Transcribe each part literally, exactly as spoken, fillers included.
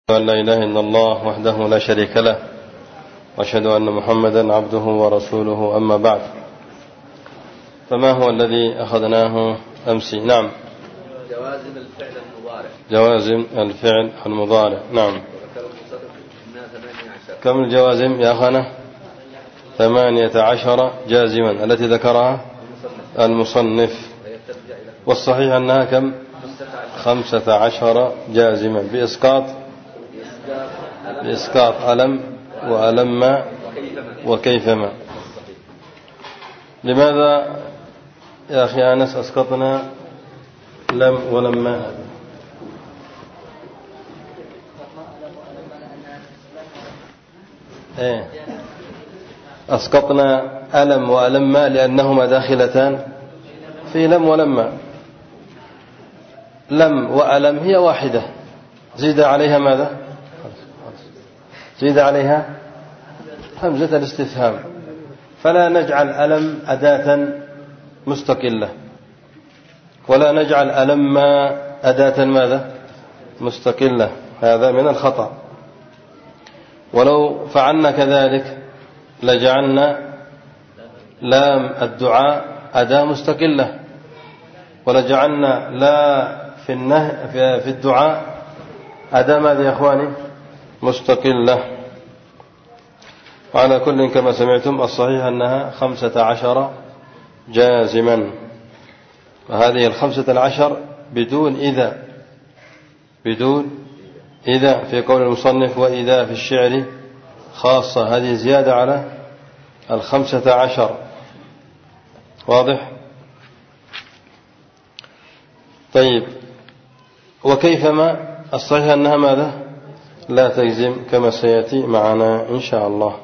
أن لا إله إلا الله وحده لا شريك له وأشهد أن محمدا عبده ورسوله أما بعد. فما هو الذي أخذناه أمس؟ نعم، جوازم الفعل المضارع. جوازم الفعل المضارع. نعم. كم الجوازم يا أخانا؟ ثمانية عشر جازما التي ذكرها المصنف، والصحيح أنها كم؟ خمسة عشر جازما بإسقاط بإسقاط ألم وألم وكيفما. لماذا يا أخي أنس أسقطنا لم ولما؟ إيه أسقطنا ألم وألم لأنهما داخلتان في لم ولما. لم وألم هي واحدة، زيد عليها ماذا؟ زيد عليها همزة الاستفهام، فلا نجعل ألم أداة مستقلة ولا نجعل ألم أداة ماذا؟ مستقلة. هذا من الخطأ. ولو فعلنا كذلك لجعلنا لام الدعاء أداة مستقلة، ولجعلنا لا في النهي في الدعاء أداة ماذا يا إخواني؟ مستقلة. وعلى كل كما سمعتم الصحيح أنها خمسة عشر جازما، وهذه الخمسة العشر بدون إذا، بدون إذا في قول المصنف وإذا في الشعر خاصة، هذه زيادة على الخمسة عشر. واضح؟ طيب، وكيفما الصحيح أنها ماذا؟ لا تجزم كما سيأتي معنا إن شاء الله.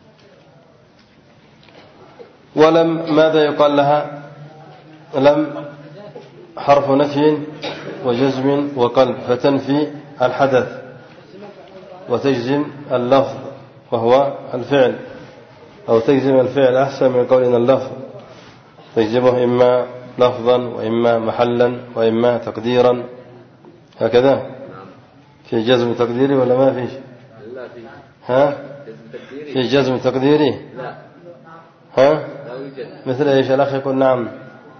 ولم ماذا يقال لها؟ لم حرف نفي وجزم وقلب، فتنفي الحدث وتجزم اللفظ وهو الفعل، أو تجزم الفعل أحسن من قولنا اللفظ، تجزمه إما لفظا وإما محلا وإما تقديرا، هكذا. في جزم تقديري ولا ما فيش؟ لا في. ها؟ في جزم تقديري؟ لا. ها؟ لا يوجد. مثل ايش؟ الأخ يقول نعم.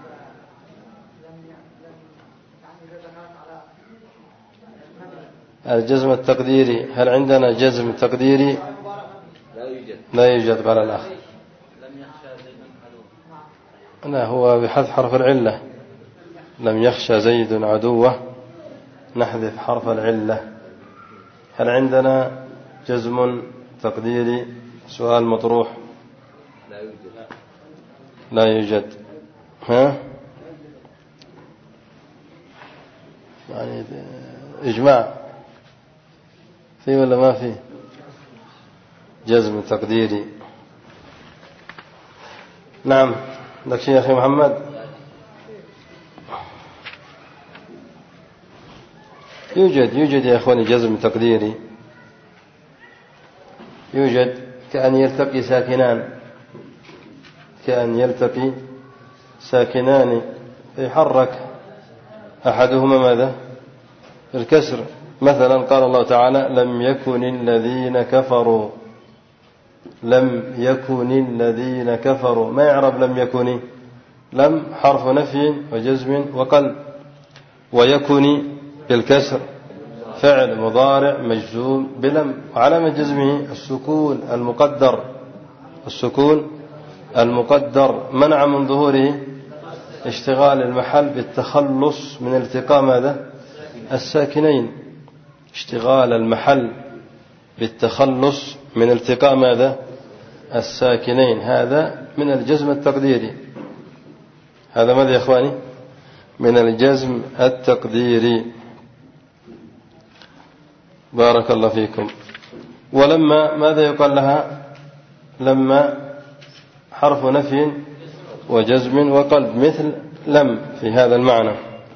الجزم التقديري، هل عندنا جزم تقديري؟ لا يوجد. لا يوجد قال الأخ. لا، هو بحذف حرف العلة. لم يخشى زيد عدوه، نحذف حرف العلة. هل عندنا جزم تقديري؟ سؤال مطروح. لا يوجد. لا يوجد. ها؟ يعني إجماع في ولا ما في جزم تقديري؟ نعم. لك شيء يا أخي محمد؟ يوجد يوجد يا أخواني جزم تقديري، يوجد. كأن يلتقي ساكنان، كأن يلتقي ساكنان يحرك أحدهما ماذا؟ الكسر. مثلا قال الله تعالى لم يكن الذين كفروا، لم يكن الذين كفروا، ما يعرب لم يكن؟ لم حرف نفي وجزم وقلب، ويكن بالكسر فعل مضارع مجزوم بلم، وعلامة جزمه السكون المقدر، السكون المقدر منع من ظهوره اشتغال المحل بالتخلص من التقاء ماذا؟ الساكنين، اشتغال المحل بالتخلص من التقاء ماذا؟ الساكنين. هذا من الجزم التقديري. هذا ماذا يا إخواني؟ من الجزم التقديري. بارك الله فيكم. ولما ماذا يقال لها؟ لما حرف نفي وجزم وقلب، مثل لم في هذا المعنى.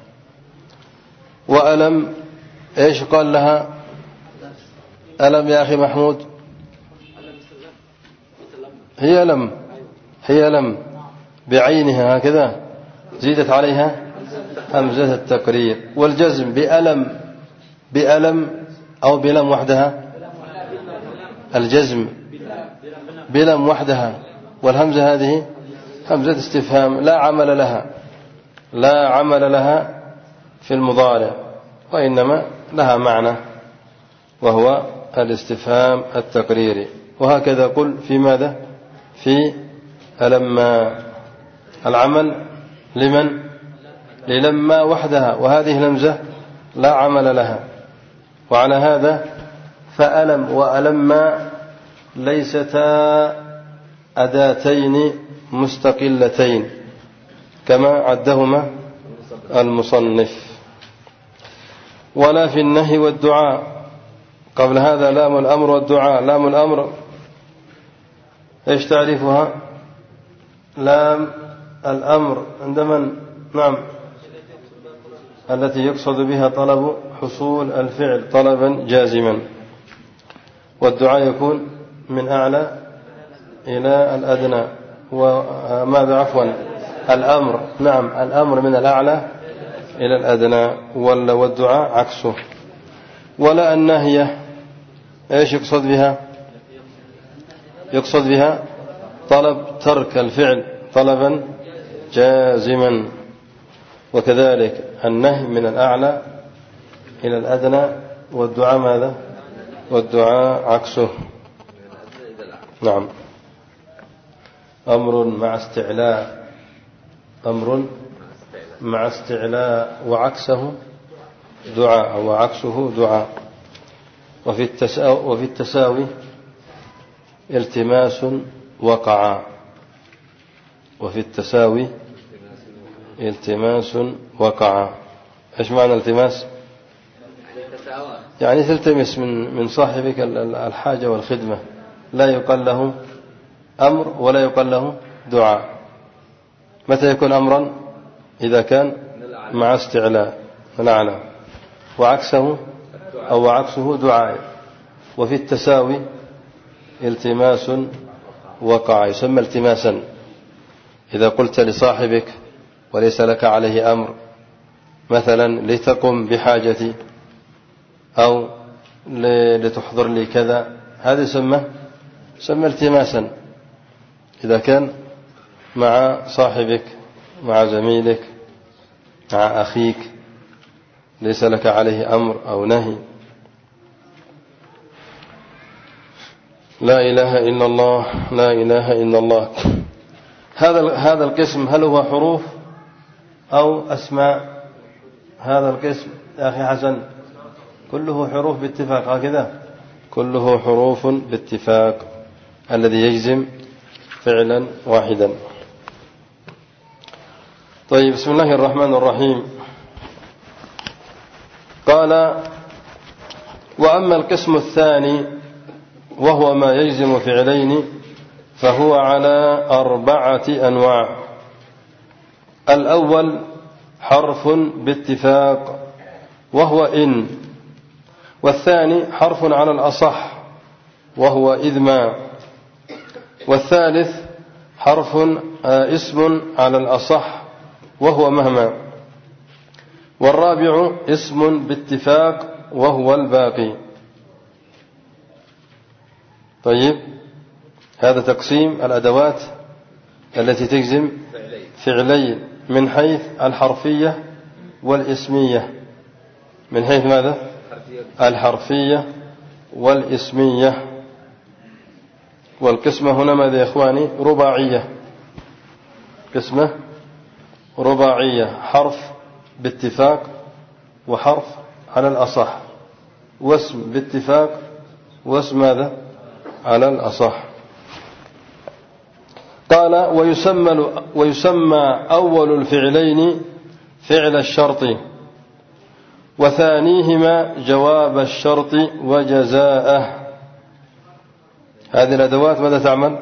وألم ايش قال لها؟ ألم يا أخي محمود؟ هي لم، هي لم بعينها هكذا، زيدت عليها همزة التقرير. والجزم بألم، بألم أو بلم وحدها؟ الجزم بلم وحدها، والهمزة هذه همزة استفهام لا عمل لها، لا عمل لها في المضارع، وإنما لها معنى وهو الاستفهام التقريري. وهكذا قل في ماذا؟ في ألما، العمل لمن؟ للما وحدها، وهذه الهمزة لا عمل لها. وعلى هذا فألم وألما ليستا أداتين مستقلتين كما عدهما المصنف. ولا في النهي والدعاء، قبل هذا لام الأمر والدعاء. لام الأمر ايش تعريفها؟ لام الأمر عند من؟ نعم، التي يقصد بها طلب حصول الفعل طلبا جازما. والدعاء يكون من أعلى إلى الأدنى. وماذا عفوا الأمر، نعم الأمر من الأعلى إلى الأدنى، والدعاء عكسه. ولا النهية ايش يقصد بها؟ يقصد بها طلب ترك الفعل طلبا جازما. وكذلك النهي من الأعلى إلى الأدنى، والدعاء ماذا؟ والدعاء عكسه. نعم، أمر مع استعلاء، أمر مع استعلاء وعكسه دعاء، وعكسه دعاء. وفي التساوي, وفي التساوي التماس وقع. وفي التساوي التماس وقع. ايش معنى التماس؟ يعني تلتمس من من صاحبك الحاجة والخدمة، لا يقال له أمر ولا يقال له دعاء. متى يكون أمرا؟ إذا كان مع استعلاء من أعلى، وعكسه أو عكسه دعاء. وفي التساوي التماس وقع، يسمى التماسا. إذا قلت لصاحبك وليس لك عليه أمر، مثلا لتقم بحاجتي أو لتحضر لي كذا، هذا يسمى يسمى التماسا إذا كان مع صاحبك، مع زميلك، مع أخيك، ليس لك عليه أمر أو نهي. لا إله إلا الله، لا إله إلا الله. هذا هذا القسم هل هو حروف أو أسماء؟ هذا القسم يا أخي حسن كله حروف باتفاق، هكذا كله حروف باتفاق، الذي يجزم فعلا واحدا. طيب، بسم الله الرحمن الرحيم. قال: وأما القسم الثاني وهو ما يجزم فعلين فهو على أربعة أنواع. الأول حرف باتفاق وهو إن، والثاني حرف على الأصح وهو إذ ما، والثالث حرف اسم على الأصح وهو مهما، والرابع اسم باتفاق وهو الباقي. طيب، هذا تقسيم الأدوات التي تجزم فعلين من حيث الحرفية والإسمية. من حيث ماذا؟ الحرفية والإسمية. والقسمة هنا ماذا يا إخواني؟ رباعية. قسمة رباعية، حرف باتفاق وحرف على الأصح واسم باتفاق واسم ماذا؟ على الأصح. قال: ويسمى, ويسمى أول الفعلين فعل الشرط، وثانيهما جواب الشرط وجزاءه. هذه الأدوات ماذا تعمل؟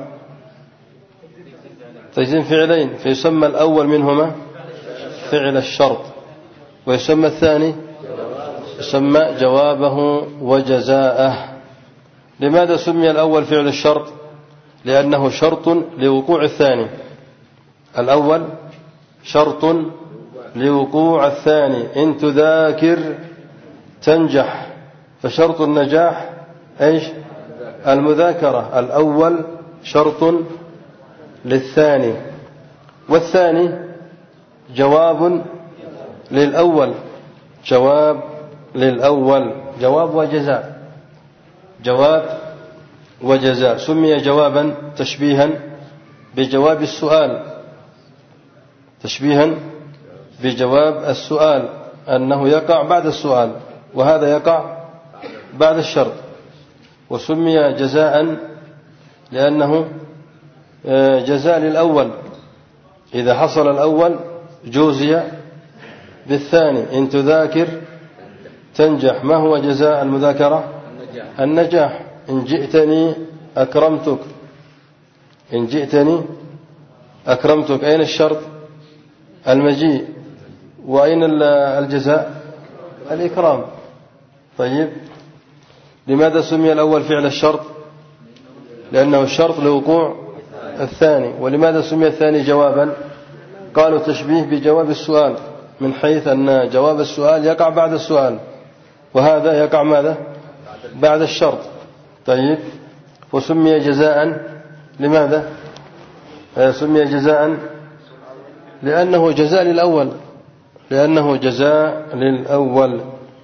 تجزم فعلين، فيسمى الأول منهما فعل الشرط، ويسمى الثاني يسمى جوابه وجزاءه. لماذا سمي الأول فعل الشرط؟ لأنه شرط لوقوع الثاني. الأول شرط لوقوع الثاني. إن تذاكر تنجح، فشرط النجاح إيش؟ المذاكرة. الأول شرط للثاني، والثاني جواب للأول، جواب للأول، جواب وجزاء، جواب وجزاء. سمي جوابا تشبيها بجواب السؤال، تشبيها بجواب السؤال، أنه يقع بعد السؤال وهذا يقع بعد الشرط. وسمي جزاء لأنه جزاء للأول، إذا حصل الأول جوزي بالثاني. إن تذاكر تنجح. ما هو جزاء المذاكرة؟ النجاح. إن جئتني أكرمتك، إن جئتني أكرمتك. أين الشرط؟ المجيء. وأين الجزاء؟ الإكرام. طيب، لماذا سمي الأول فعل الشرط؟ لأنه الشرط لوقوع الثاني. ولماذا سمي الثاني جوابا؟ قالوا تشبيه بجواب السؤال، من حيث أن جواب السؤال يقع بعد السؤال وهذا يقع ماذا؟ بعد الشرط. طيب، وسمي جزاء لماذا؟ سمي جزاء لأنه جزاء للأول، لأنه جزاء للأول.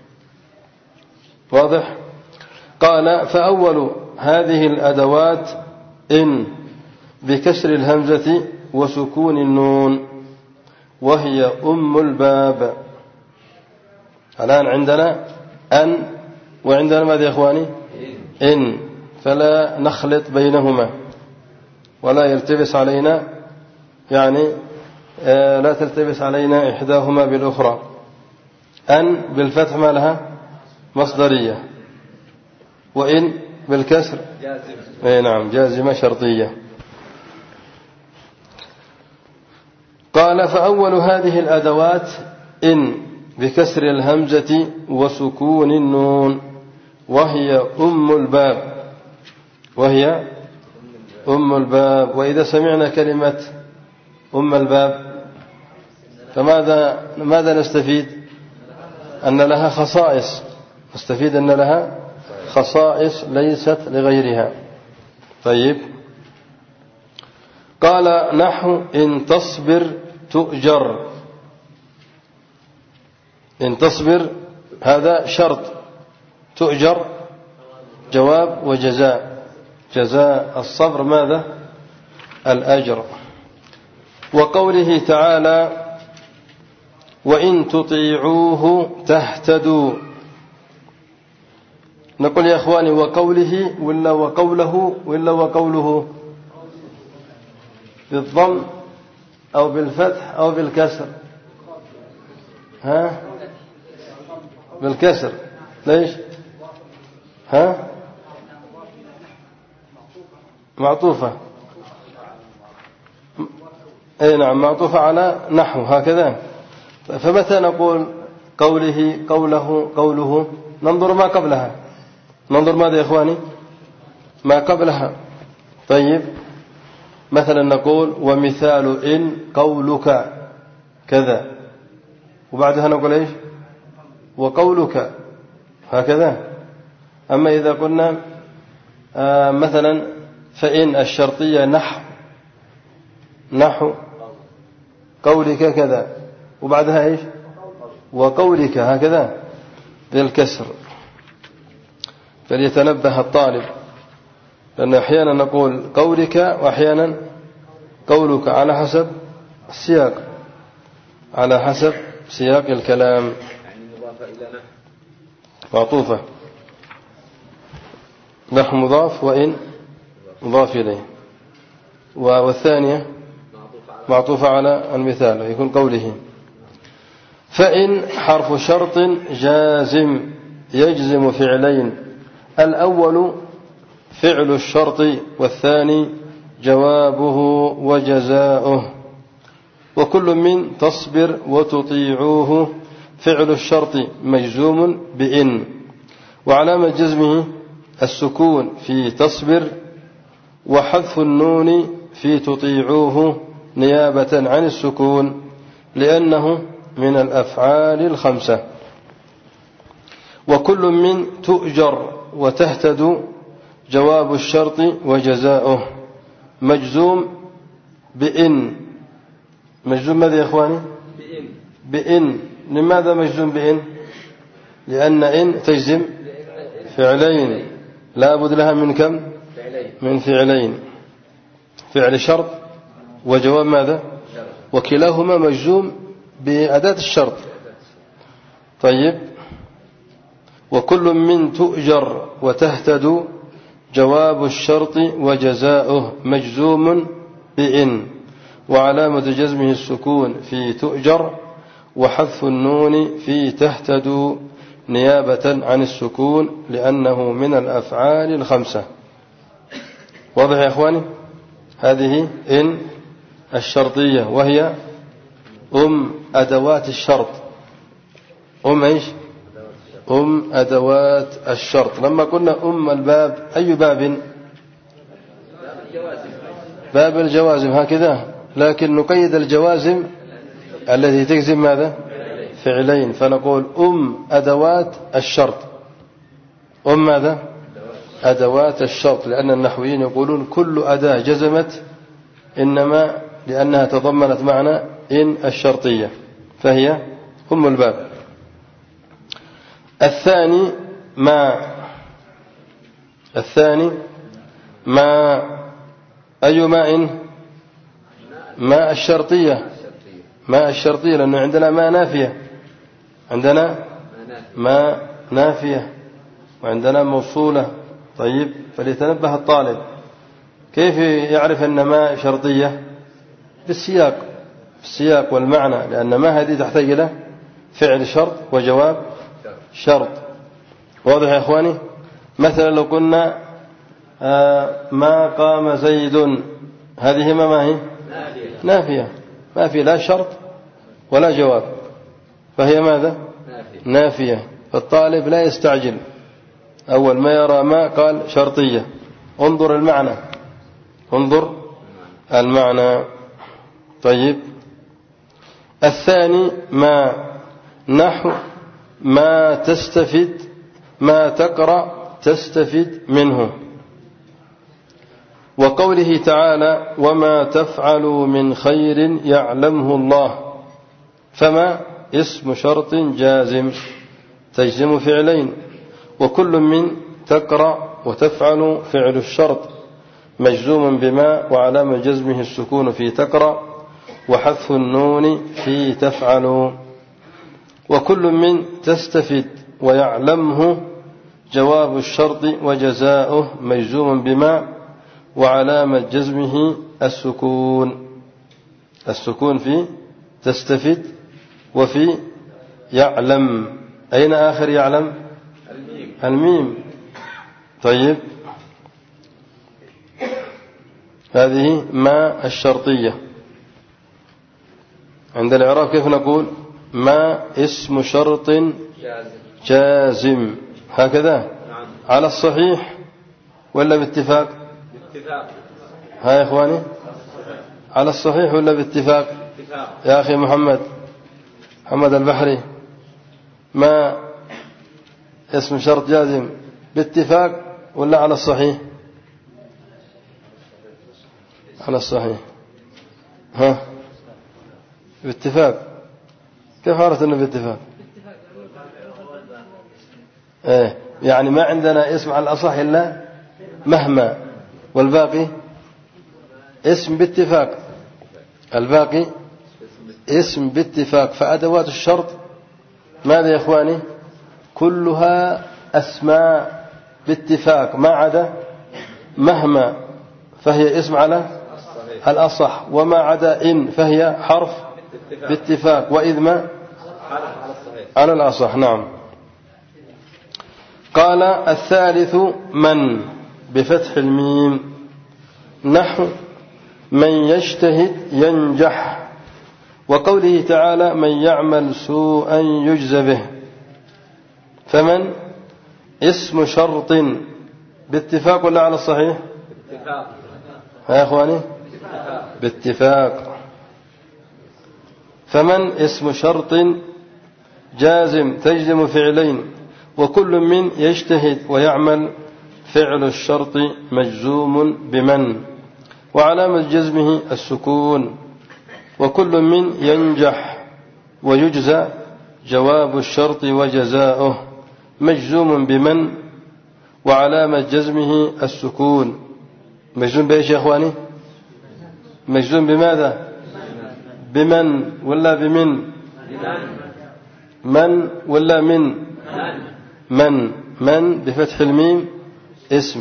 واضح؟ قال فأول هذه الأدوات إن بكسر الهمزة وسكون النون، وهي أم الباب. الآن عندنا أن وعندنا ماذا يا إخواني؟ إن، فلا نخلط بينهما ولا يلتبس علينا، يعني آه لا تلتبس علينا إحداهما بالأخرى. أن بالفتح ما لها؟ مصدرية. وإن بالكسر جازمة. أي نعم، جازمة شرطية. قال فأول هذه الأدوات إن بكسر الهمزة وسكون النون، وهي أم الباب، وهي أم الباب. وإذا سمعنا كلمة أم الباب فماذا ماذا نستفيد؟ أن لها خصائص، نستفيد أن لها خصائص ليست لغيرها. طيب، قال نحو إن تصبر تؤجر. إن تصبر هذا شرط، تؤجر جواب وجزاء. جزاء الصبر ماذا؟ الأجر. وقوله تعالى وإن تطيعوه تهتدوا. نقول يا إخواني وقوله ولا وقوله ولا وقوله؟ بالضم أو بالفتح أو بالكسر؟ ها؟ بالكسر. ليش؟ ها؟ معطوفة. أي نعم، معطوفة على نحو هكذا. فمتى نقول قوله قوله قوله؟ ننظر ما قبلها، ننظر ماذا يا إخواني؟ ما قبلها. طيب، مثلا نقول ومثال إن قولك كذا، وبعدها نقول إيش؟ وقولك هكذا. أما إذا قلنا آه مثلا فإن الشرطية نحو نحو قولك كذا، وبعدها إيش؟ وقولك هكذا بالكسر. فليتنبه الطالب، لأن أحيانا نقول قولك وأحيانا قولك على حسب السياق، على حسب سياق الكلام. يعني مضافة إلى نحو، معطوفة. نحو مضاف وإن مضاف إليه. والثانية معطوفة على المثال يكون قوله. فإن حرف شرط جازم يجزم فعلين، الأول فعل الشرط والثاني جوابه وجزاؤه. وكل من تصبر وتطيعوه فعل الشرط مجزوم بإن، وعلامة جزمه السكون في تصبر، وحذف النون في تطيعوه نيابة عن السكون، لأنه من الأفعال الخمسة. وكل من تؤجر وتهتد جواب الشرط وجزاؤه مجزوم بإن. مجزوم ماذا يا إخواني؟ بإن. بإن. لماذا مجزوم بإن؟ لأن إن تجزم فعلين لا بد لها من كم؟ من فعلين، فعل شرط وجواب ماذا؟ وكلاهما مجزوم بأداة الشرط. طيب، وكل من تؤجر وتهتد جواب الشرط وجزاؤه مجزوم بإن، وعلامة جزمه السكون في تؤجر وحذف النون في تهتد نيابة عن السكون لأنه من الأفعال الخمسة. واضح يا إخواني؟ هذه إن الشرطية وهي أم أدوات الشرط. أم إيش؟ أم أدوات الشرط. لما قلنا أم الباب أي باب؟ باب الجوازم هكذا، لكن نقيد الجوازم التي تجزم ماذا؟ فعلين، فنقول أم أدوات الشرط. أم ماذا؟ أدوات الشرط، لأن النحويين يقولون كل أداة جزمت إنما لأنها تضمنت معنى إن الشرطية، فهي أم الباب. الثاني ما. الثاني ما أي ماء؟ ماء الشرطية. ماء الشرطية، لأنه عندنا ماء نافية، عندنا ماء نافية وعندنا موصولة. طيب، فليتنبه الطالب كيف يعرف أن ماء شرطية؟ بالسياق، بالسياق والمعنى، لأن ما هذه تحتاج إلى فعل شرط وجواب شرط. واضح يا إخواني؟ مثلا لو قلنا آه ما قام زيد، هذه ما ما هي؟ نافية، ما في لا شرط ولا جواب، فهي ماذا؟ نافية. فالطالب لا يستعجل، أول ما يرى ما قال شرطية، انظر المعنى، انظر المعنى. طيب، الثاني ما نحو ما تستفيد ما تقرأ تستفيد منه، وقوله تعالى وما تفعلوا من خير يعلمه الله. فما اسم شرط جازم تجزم فعلين، وكل من تقرأ وتفعل فعل الشرط مجزوم بما، وعلامة جزمه السكون في تقرأ وحذف النون في تفعل. وكل من تستفيد ويعلمه جواب الشرط وجزاؤه مجزوم بما، وعلامة جزمه السكون. السكون في تستفيد وفي يعلم. أين آخر يعلم؟ الميم, الميم. طيب، هذه ما الشرطية. عند الإعراب كيف نقول؟ ما اسم شرط جازم، هكذا على الصحيح ولا باتفاق؟ باتفاق. ها يا إخواني، على الصحيح ولا باتفاق؟ باتفاق. يا أخي محمد محمد البحري، ما اسم شرط جازم باتفاق ولا على الصحيح؟ على الصحيح. ها، باتفاق. كيف عرفت انه باتفاق؟ ايه، يعني ما عندنا اسم على الأصح إلا مهما، والباقي اسم باتفاق، الباقي اسم باتفاق. فأدوات الشرط ماذا يا إخواني؟ كلها أسماء باتفاق ما عدا مهما، فهي اسم على الأصح، وما عدا إن فهي حرف باتفاق، وإذ ما على الأصح. نعم. قال الثالث من بفتح الميم، نحو من يجتهد ينجح، وقوله تعالى من يعمل سوءا يجزى به. فمن اسم شرط باتفاق ولا على الصحيح؟ باتفاق. ها يا اخواني، باتفاق. فمن اسم شرط جازم تجزم فعلين، وكل من يجتهد ويعمل فعل الشرط مجزوم بمن وعلامة جزمه السكون. وكل من ينجح ويجزى جواب الشرط وجزاؤه مجزوم بمن وعلامة جزمه السكون. مجزوم بإيش يا إخواني؟ مجزوم بماذا؟ بمن ولا بمن؟ من ولا من؟ من من بفتح الميم اسم،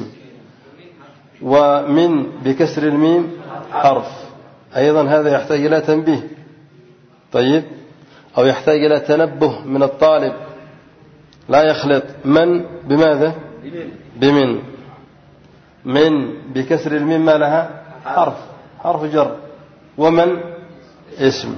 ومن بكسر الميم حرف. أيضا هذا يحتاج إلى تنبيه، طيب، أو يحتاج إلى تنبه من الطالب، لا يخلط من بماذا؟ بمن. من بكسر الميم ما لها؟ حرف، حرف جر، ومن اسم.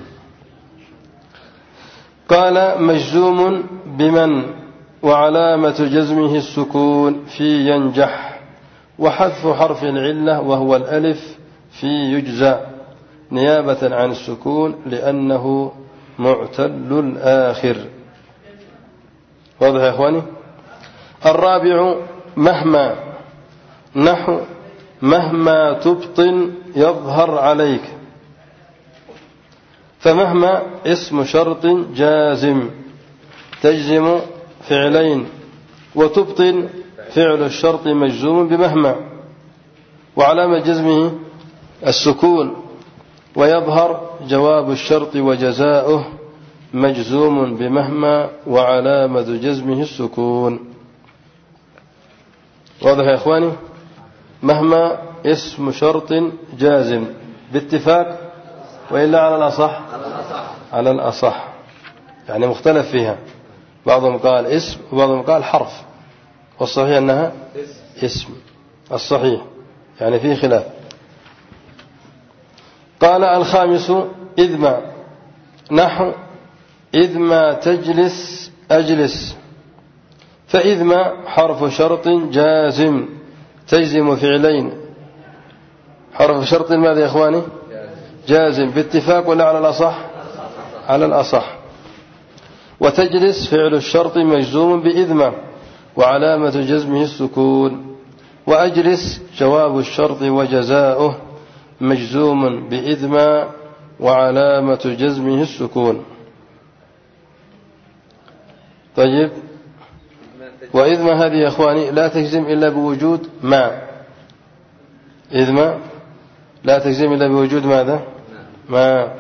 قال مجزوم بمن وعلامة جزمه السكون في ينجح، وحذف حرف العلة وهو الألف في يجزى نيابة عن السكون لأنه معتل الآخر. واضح يا إخواني؟ الرابع مهما، نحو مهما تبطن يظهر عليك. فمهما اسم شرط جازم تجزم فعلين، وتبطن فعل الشرط مجزوم بمهما وعلامة جزمه السكون، ويظهر جواب الشرط وجزاؤه مجزوم بمهما وعلامة جزمه السكون. واضح يا إخواني؟ مهما اسم شرط جازم باتفاق، وإلا على الأصح؟ على الأصح، يعني مختلف فيها، بعضهم قال اسم وبعضهم قال حرف، والصحيح أنها اسم، الصحيح يعني فيه خلاف. قال الخامس إذ ما، نحو إذ ما تجلس أجلس. فإذ ما حرف شرط جازم تجزم فعلين. حرف شرط ماذا يا إخواني؟ جازم باتفاق ولا على الأصح؟ على الأصح. وتجلس فعل الشرط مجزوم بإذ ما وعلامة جزمه السكون. وأجلس جواب الشرط وجزاؤه مجزوم بإذ ما وعلامة جزمه السكون. طيب، وإذ ما هذه يا إخواني لا تجزم إلا بوجود ما. إذ ما لا تجزم إلا بوجود ماذا؟ ما.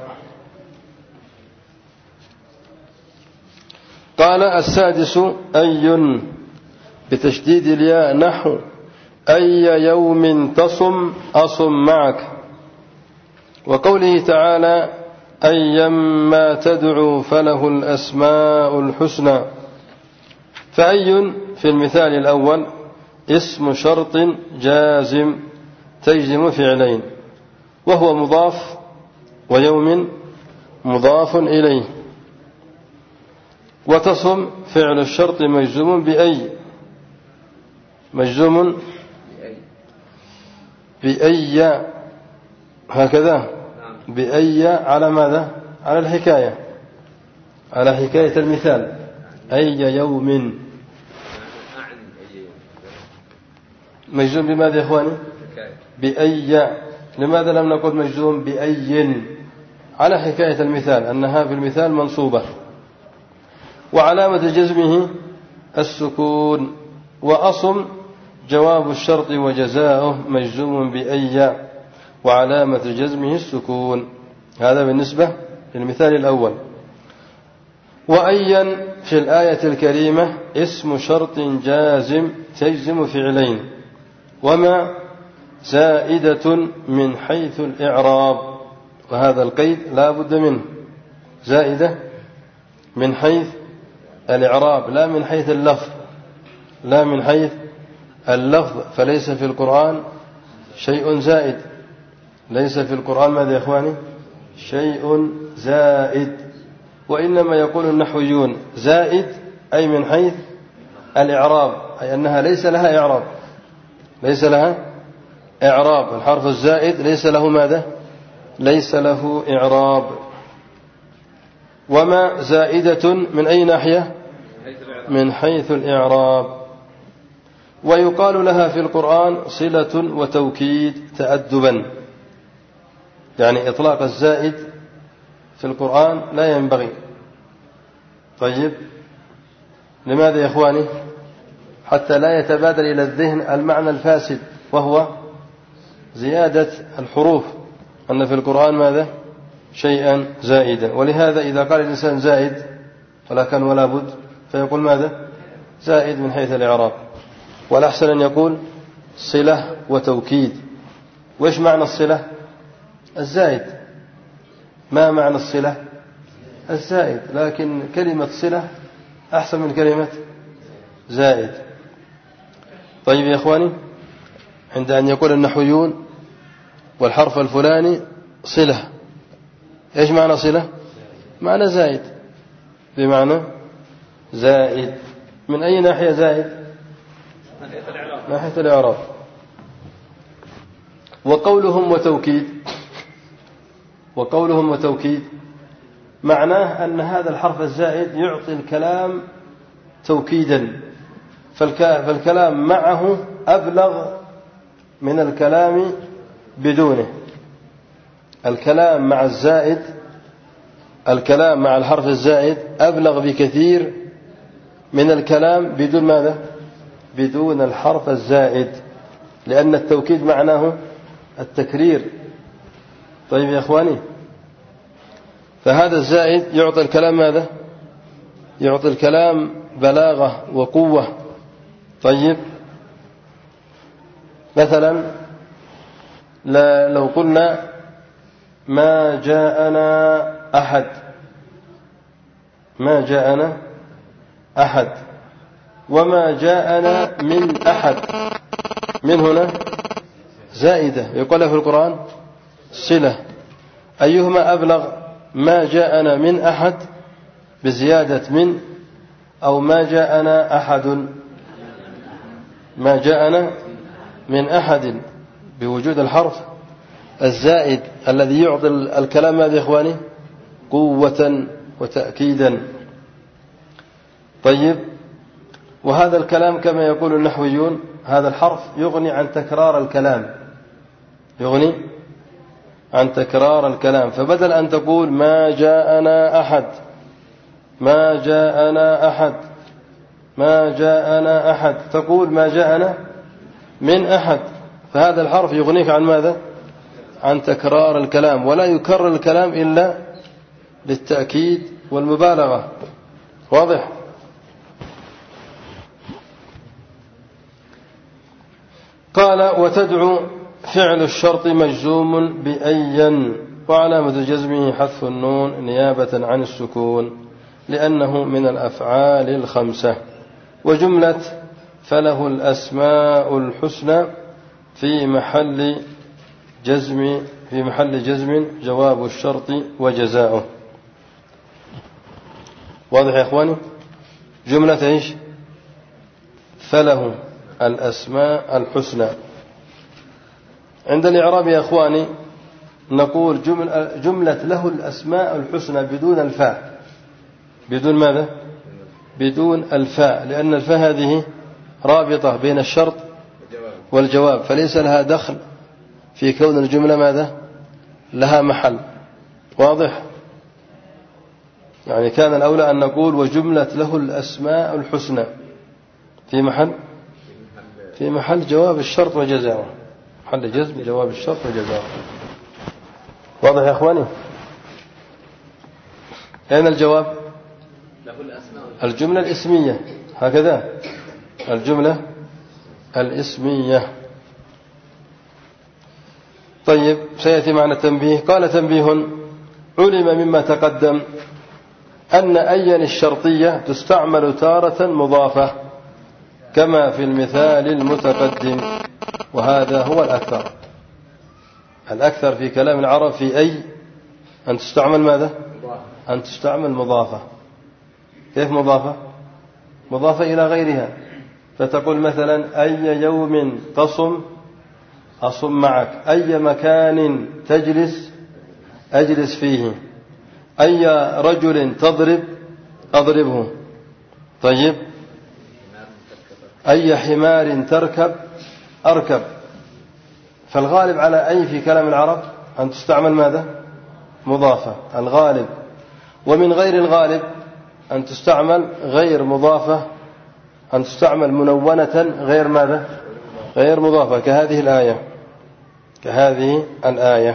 قال السادس أي بتشديد الياء، نحو أي يوم تصم أصم معك. وقوله تعالى أيما تدعو فله الأسماء الحسنى. فأي في المثال الأول اسم شرط جازم تجزم فعلين، وهو مضاف، ويوم مضاف إليه. وتصم فعل الشرط مجزوم بأي، مجزوم بأي، هكذا بأي على ماذا؟ على الحكاية، على حكاية المثال. أي يوم مجزوم بماذا يا إخواني؟ بأي. لماذا لم نقل مجزوم بأي؟ على حكاية المثال، أنها في المثال منصوبة. وعلامة جزمه السكون. وأصم جواب الشرط وجزاؤه مجزوم بأي وعلامة جزمه السكون. هذا بالنسبة للمثال الأول. وأيا في الآية الكريمة اسم شرط جازم تجزم فعلين، وما زائدة من حيث الإعراب. وهذا القيد لا بد منه، زائدة من حيث الإعراب لا من حيث اللفظ، لا من حيث اللفظ. فليس في القرآن شيء زائد، ليس في القرآن ماذا يا إخواني؟ شيء زائد. وإنما يقول النحويون زائد أي من حيث الإعراب، أي أنها ليس لها إعراب، ليس لها إعراب. الحرف الزائد ليس له ماذا؟ ليس له إعراب. وما زائدة من أي ناحية؟ من حيث الإعراب. ويقال لها في القرآن صلة وتوكيد تأدبا، يعني إطلاق الزائد في القرآن لا ينبغي. طيب، لماذا يا إخواني؟ حتى لا يتبادل إلى الذهن المعنى الفاسد، وهو زيادة الحروف، أن في القرآن ماذا؟ شيئا زائدا. ولهذا إذا قال الإنسان زائد ولا كان ولا بد فيقول ماذا؟ زائد من حيث الإعراب. والأحسن أن يقول صلة وتوكيد. وإيش معنى الصلة؟ الزائد. ما معنى الصلة؟ الزائد. لكن كلمة صلة أحسن من كلمة زائد. طيب يا إخواني، عند أن يقول النحويون والحرف الفلاني صلة، إيش معنى صلة؟ معنى زائد، بمعنى زائد. من أي ناحية زائد؟ ناحية الإعراب. وقولهم وتوكيد، وقولهم وتوكيد معناه أن هذا الحرف الزائد يعطي الكلام توكيدا، فالكلام معه أبلغ من الكلام بدونه. الكلام مع الزائد، الكلام مع الحرف الزائد أبلغ بكثير من الكلام بدون ماذا؟ بدون الحرف الزائد، لأن التوكيد معناه التكرير. طيب يا إخواني، فهذا الزائد يعطي الكلام ماذا؟ يعطي الكلام بلاغة وقوة. طيب، مثلا لو قلنا ما جاءنا أحد، ما جاءنا أحد، وما جاءنا من أحد، من هنا زائدة يقول في القرآن صلة. أيهما أبلغ؟ ما جاءنا من أحد بزيادة من، أو ما جاءنا أحد؟ ما جاءنا من أحد بوجود الحرف الزائد الذي يعطي الكلام ماذا يا إخواني؟ قوة وتأكيدا. طيب، وهذا الكلام كما يقول النحويون هذا الحرف يغني عن تكرار الكلام، يغني عن تكرار الكلام. فبدل أن تقول ما جاءنا أحد، ما جاءنا أحد، ما جاءنا أحد، تقول ما جاءنا من أحد. فهذا الحرف يغنيك عن ماذا؟ عن تكرار الكلام، ولا يكرر الكلام إلا للتأكيد والمبالغة. واضح؟ قال وتدعو فعل الشرط مجزوم بأيا، وعلامة جزمه حذف النون نيابة عن السكون لأنه من الأفعال الخمسة. وجملة فله الأسماء الحسنى في محل جزم، في محل جزم جواب الشرط وجزاؤه. واضح يا إخواني؟ جملة إيش؟ فله الأسماء الحسنى. عند الإعراب يا إخواني نقول جملة, جملة له الأسماء الحسنى بدون الفاء. بدون ماذا؟ بدون الفاء، لأن الفاء هذه رابطة بين الشرط والجواب، فليس لها دخل في كون الجملة ماذا؟ لها محل. واضح؟ يعني كان الأولى أن نقول وجملة له الأسماء الحسنى في محل في محل جواب الشرط وجزاؤه، محل جزم جواب الشرط وجزاؤه. واضح يا إخواني؟ أين الجواب؟ الجملة الإسمية، هكذا الجملة الإسمية. طيب، سيأتي معنا التنبيه. قال تنبيه: علم مما تقدم أن أين الشرطية تستعمل تارة مضافة كما في المثال المتقدم، وهذا هو الأكثر. الأكثر في كلام العرب في أي أن تستعمل ماذا؟ أن تستعمل مضافة. كيف مضافة؟ مضافة إلى غيرها. فتقول مثلا أي يوم تصم أصم معك، أي مكان تجلس أجلس فيه، أي رجل تضرب أضربه. طيب، أي حمار تركب أركب. فالغالب على أي في كلام العرب أن تستعمل ماذا؟ مضافة، الغالب. ومن غير الغالب أن تستعمل غير مضافة، أن تستعمل منونة غير ماذا؟ غير مضافة، كهذه الآية كهذه الآية.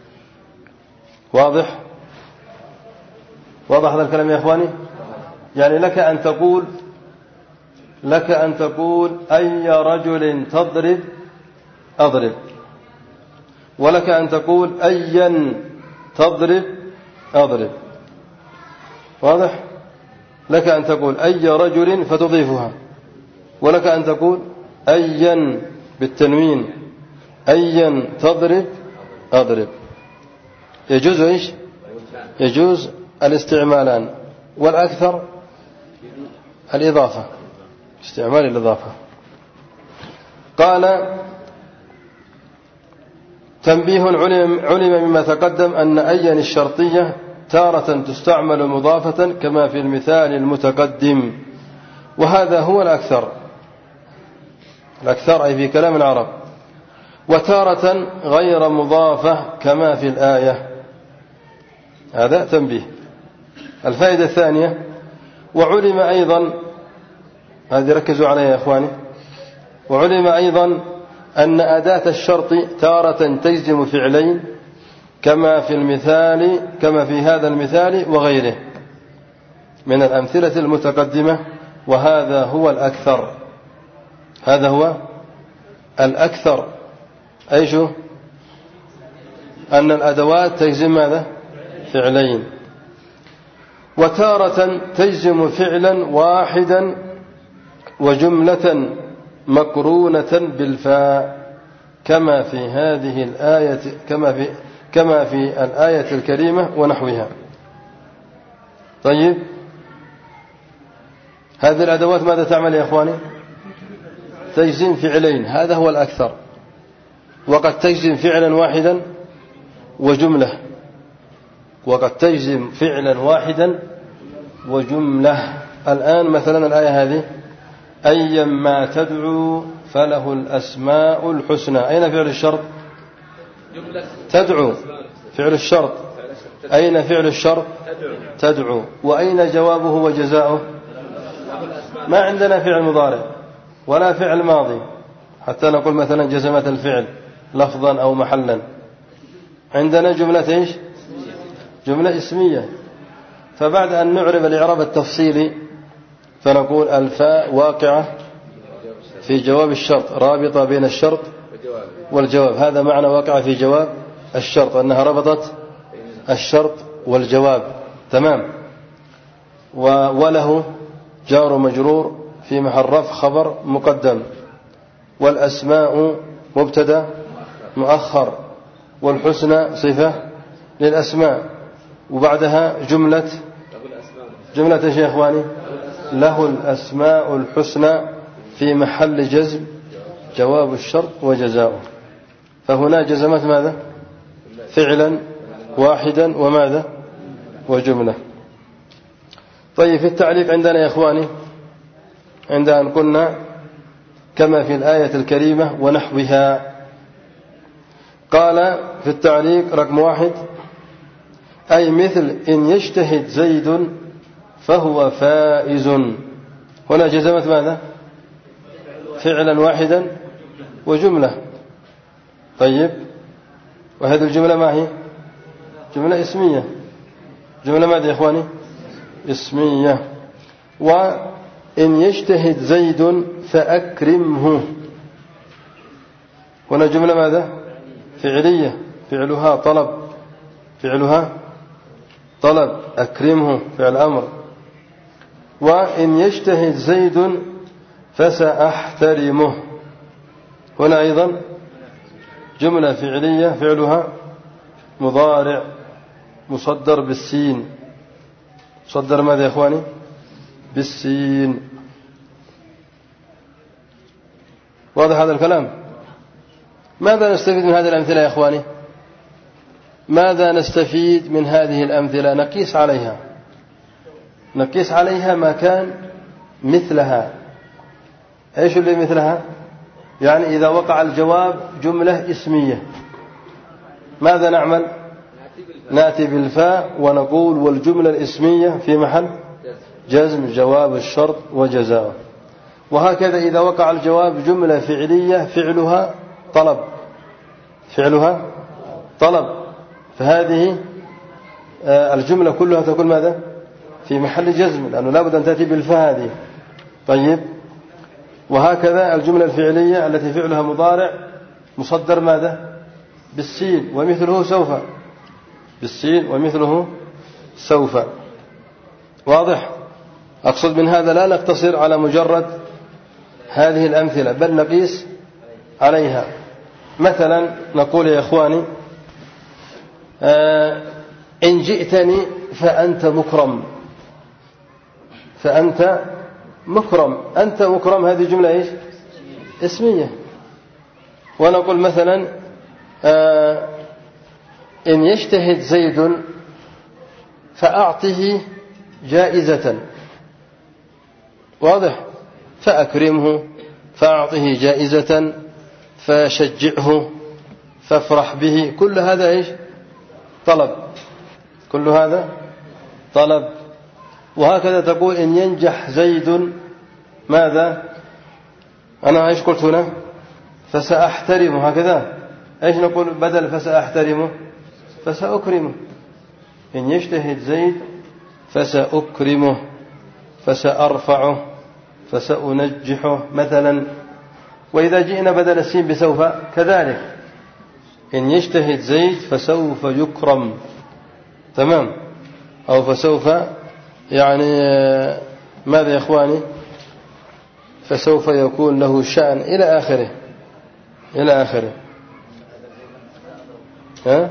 واضح؟ واضح هذا الكلام يا إخواني؟ يعني لك أن تقول لك أن تقول أي رجل تضرب أضرب، ولك أن تقول أيا تضرب أضرب. واضح؟ لك أن تقول أي رجل فتضيفها، ولك أن تقول أيا بالتنوين أيا تضرب أضرب. يجوز إيش؟ يجوز الاستعمالان، والأكثر الإضافة، استعمال الإضافة. قال: تنبيه، علم, علم مما تقدم أن أيا الشرطية تارة تستعمل مضافة كما في المثال المتقدم، وهذا هو الأكثر الأكثر أي في كلام العرب، وتارة غير مضافة كما في الآية. هذا تنبيه. الفائدة الثانية: وعلم أيضا، هذه ركزوا عليها يا إخواني، وعلم أيضا أن أداة الشرط تارة تجزم فعلين كما في المثال كما في هذا المثال وغيره من الأمثلة المتقدمة، وهذا هو الأكثر هذا هو الأكثر أي شو؟ أن الأدوات تجزم ماذا؟ فعلين. وتارة تجزم فعلا واحدا وجملة مقرونة بالفاء كما في هذه الآية كما في كما في الآية الكريمة ونحوها. طيب، هذه الأدوات ماذا تعمل يا إخواني؟ تجزم فعلين، هذا هو الأكثر. وقد تجزم فعلا واحدا وجملة وقد تجزم فعلا واحدا وجملة. الآن مثلا الآية هذه: أيما تدعو فله الأسماء الحسنى. أين فعل الشرط؟ تدعو، فعل الشرط. أين فعل الشرط؟ تدعو. وأين جوابه وجزاؤه؟ ما عندنا فعل مضارع ولا فعل ماضي حتى نقول مثلا جزمت الفعل لفظا أو محلا. عندنا جملة إيش؟ جملة اسمية. فبعد أن نعرف الإعراب التفصيلي فنقول الفاء واقعة في جواب الشرط، رابطة بين الشرط والجواب. هذا معنى واقعة في جواب الشرط، أنها ربطت الشرط والجواب. تمام. وله جار مجرور في محل رفع خبر مقدم، والأسماء مبتدا مؤخر، والحسنى صفة للأسماء، وبعدها جملة جملة يا إخواني له الأسماء الحسنى في محل جزم جواب الشرط وجزاؤه. فهنا جزمت ماذا؟ فعلا واحدا وماذا؟ وجملة. طيب، في التعليق عندنا يا إخواني عند أن قلنا كما في الآية الكريمة ونحوها، قال في التعليق رقم واحد: أي مثل إن يجتهد زيد فهو فائز. هنا جزمت ماذا؟ فعلا واحدا وجملة. طيب، وهذه الجملة ما هي؟ جملة اسمية. جملة ماذا يا إخواني؟ اسمية. وإن يجتهد زيد فأكرمه. هنا جملة ماذا؟ فعلية، فعلها طلب فعلها طلب أكرمه فعل أمر. وإن يجتهد زيد فسأحترمه. هنا أيضا جملة فعلية فعلها مضارع مصدر بالسين. مصدر ماذا يا إخواني؟ بالسين. واضح هذا الكلام؟ ماذا نستفيد من هذه الأمثلة يا إخواني؟ ماذا نستفيد من هذه الأمثلة؟ نقيس عليها نقيس عليها ما كان مثلها. إيش اللي مثلها؟ يعني إذا وقع الجواب جملة اسمية ماذا نعمل؟ نأتي بالفاء ونقول والجملة الاسمية في محل جزم جواب الشرط وجزاؤه. وهكذا إذا وقع الجواب جملة فعلية فعلها طلب فعلها طلب فهذه الجملة كلها تكون ماذا؟ في محل جزم، لأنه لابد أن تأتي بالفاء هذه. طيب، وهكذا الجملة الفعلية التي فعلها مضارع مصدر ماذا؟ بالسين ومثله سوف، بالسين ومثله سوف. واضح؟ أقصد من هذا لا نقتصر على مجرد هذه الأمثلة، بل نقيس عليها. مثلا نقول يا إخواني آه إن جئتني فأنت مكرم، فأنت مكرم، أنت مكرم، هذه جملة إيش؟ اسمية. ونقول مثلا آه إن يجتهد زيد فأعطه جائزة. واضح؟ فأكرمه، فأعطه جائزة، فشجعه، فافرح به، كل هذا إيش؟ طلب، كل هذا طلب. وهكذا تقول إن ينجح زيد ماذا؟ أنا إيش قلت هنا؟ فسأحترمه، هكذا. إيش نقول بدل فسأحترمه؟ فسأكرمه. إن يجتهد زيد فسأكرمه، فسأرفعه، فسأنجحه مثلا. وإذا جئنا بدل السين بسوف كذلك، إن يجتهد زيد فسوف يكرم، تمام، أو فسوف يعني ماذا يا إخواني؟ فسوف يكون له شأن إلى آخره إلى آخره. ها؟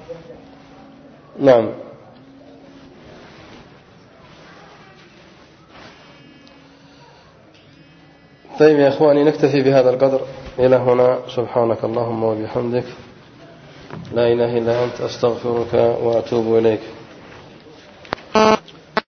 نعم. طيب يا إخواني، نكتفي بهذا القدر إلى هنا. سبحانك اللهم وبحمدك، لا إله إلا أنت، أستغفرك وأتوب إليك.